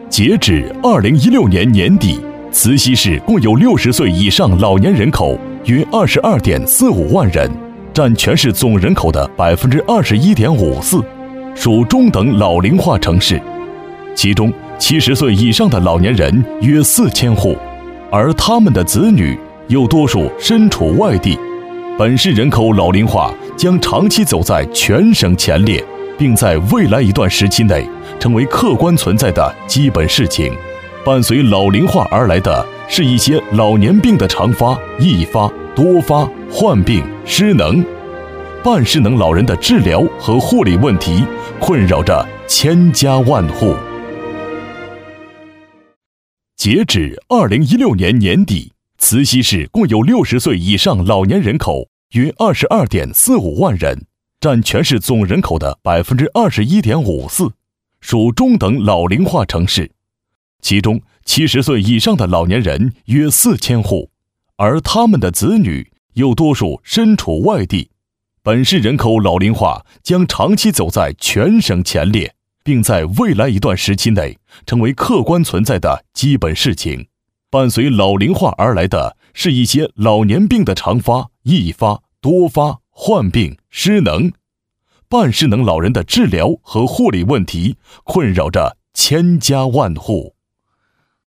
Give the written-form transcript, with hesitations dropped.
截止2016年年底，慈溪市共有60岁以上老年人口约22.45万人，占全市总人口的21.54%，属中等老龄化城市。其中70岁以上的老年人约4000户，而他们的子女又多数身处外地。本市人口老龄化将长期走在全省前列，并在未来一段时期内成为客观存在的基本事情。伴随老龄化而来的是一些老年病的常发、易发、多发、患病、失能。半失能老人的治疗和护理问题困扰着千家万户。截止2016年年底，慈溪市共有60岁以上老年人口约22.45万人，占全市总人口的21.54%，属中等老龄化城市。其中70岁以上的老年人约4000户，而他们的子女又多数身处外地。本市人口老龄化将长期走在全省前列，并在未来一段时期内成为客观存在的基本事情。伴随老龄化而来的是一些老年病的常发、易发、多发、患病、失能。半失能老人的治疗和护理问题困扰着千家万户。